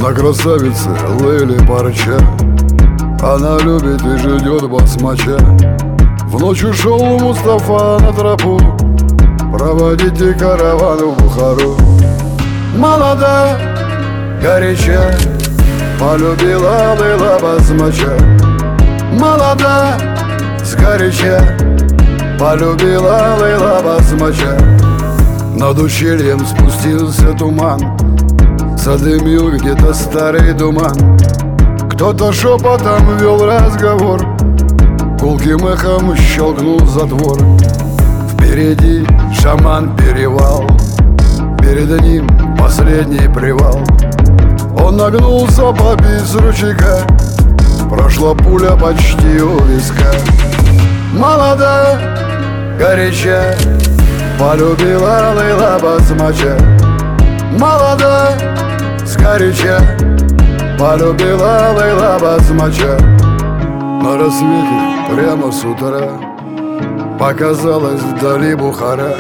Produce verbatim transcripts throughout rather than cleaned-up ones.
На красавице Лейли Парча. Она любит и ждет басмача. В ночь ушел Мустафа на тропу проводите караван в Бухару. Молода, горяча, полюбила Лейла басмача. Молода, сгоряча, полюбила Лейла басмача. Над ущельем спустился туман, задымил где-то старый туман. Кто-то шепотом вел разговор, гулким эхом щелкнул затвор. Впереди шаман перевал, перед ним последний привал. Он нагнулся попить с ручейка, прошла пуля почти у виска. Молода, горяча, полюбила Лейла басмача. Молода, сгоряча, полюбила Лейла басмача. На рассвете прямо с утра показалась вдали Бухара.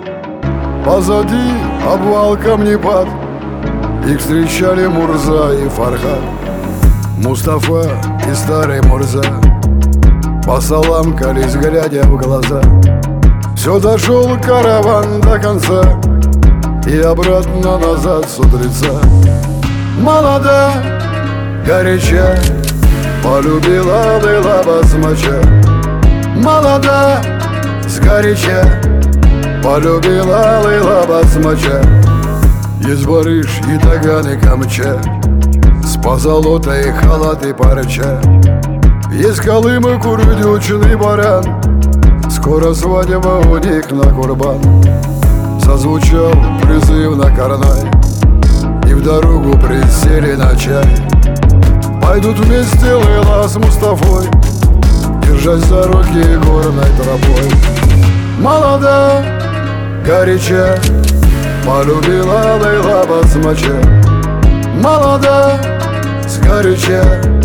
Позади обвал камнепад, их встречали Мурза и Фархад. Мустафа и старый Мурза посаламкались, глядя в глаза. Все дошел караван до конца и обратно назад с утреца. Молода, горяча, полюбила Лейла басмача. Молода, сгоряча, полюбила Лейла басмача. Есть барыш и таган и камча, с позолотой халат и парча. Есть Колым и курдючный баран, скоро свадьба у них на курбан. Зазвучал призыв на карнай, и в дорогу присели на чай. Пойдут вместе Лейла с Мустафой, держась за руки горной тропой. Молода, горяча, полюбила Лейла басмача. Молода, сгоряча,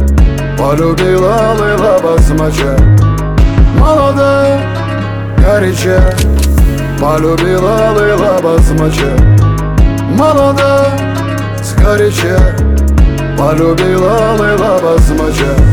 полюбила Лейла басмача. Молода, горяча, полюбила Лейла басмача. Молода, сгоряча, полюбила Лейла басмача.